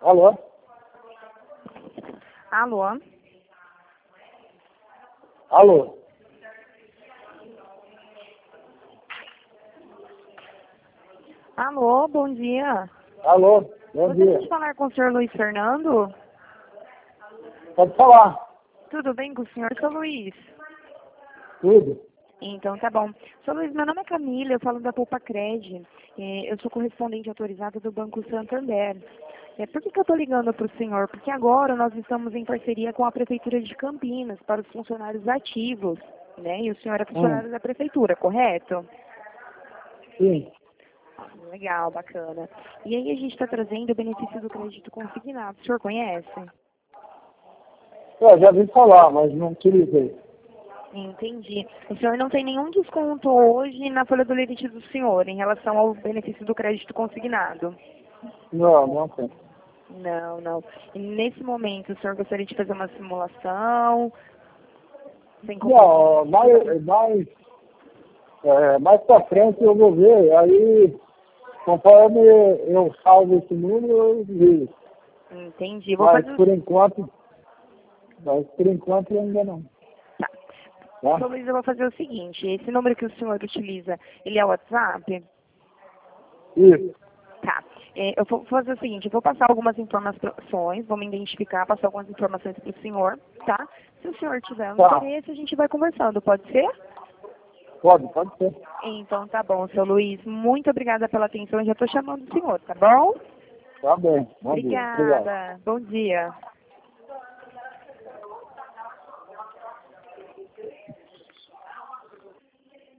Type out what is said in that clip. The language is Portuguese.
Alô? Alô? Alô? Alô, bom dia. Alô? Bom Gostaria dia. de falar com o senhor Luiz Fernando? Pode falar. Tudo bem com o senhor, seu Luiz? Tudo. Então, tá bom. Seu Luiz, meu nome é Camila, eu falo da Poupa Cred. Eu sou correspondente autorizada do Banco Santander. Por que eu estou ligando para o senhor? Porque agora nós estamos em parceria com a Prefeitura de Campinas para os funcionários ativos, né? E o senhor é funcionário da Prefeitura, correto? Sim. Legal, bacana. E aí a gente está trazendo o benefício do crédito consignado. O senhor conhece? Eu já vi falar, mas não utilizei. Entendi. O senhor não tem nenhum desconto hoje na folha do limite do senhor em relação ao benefício do crédito consignado? Não, não tem. Não, não. E nesse momento, o senhor gostaria de fazer uma simulação? Sem Não, mais pra frente eu vou ver, aí conforme eu salvo esse número, eu vi. Entendi. Vou Mas fazer. por enquanto ainda não. Tá. Tá? Então, Luiz, eu vou fazer o seguinte. Esse número que o senhor utiliza, ele é o WhatsApp? Isso. Tá. Eu vou fazer o seguinte, eu vou passar algumas informações, vou me identificar, passar algumas informações para o senhor, tá? Se o senhor tiver um Tá. interesse, a gente vai conversando, pode ser? Pode ser. Então tá bom, seu Luiz. Muito obrigada pela atenção, eu já estou chamando o senhor, tá bom? Tá bem. Bom dia. Obrigado. Obrigada. Bom dia.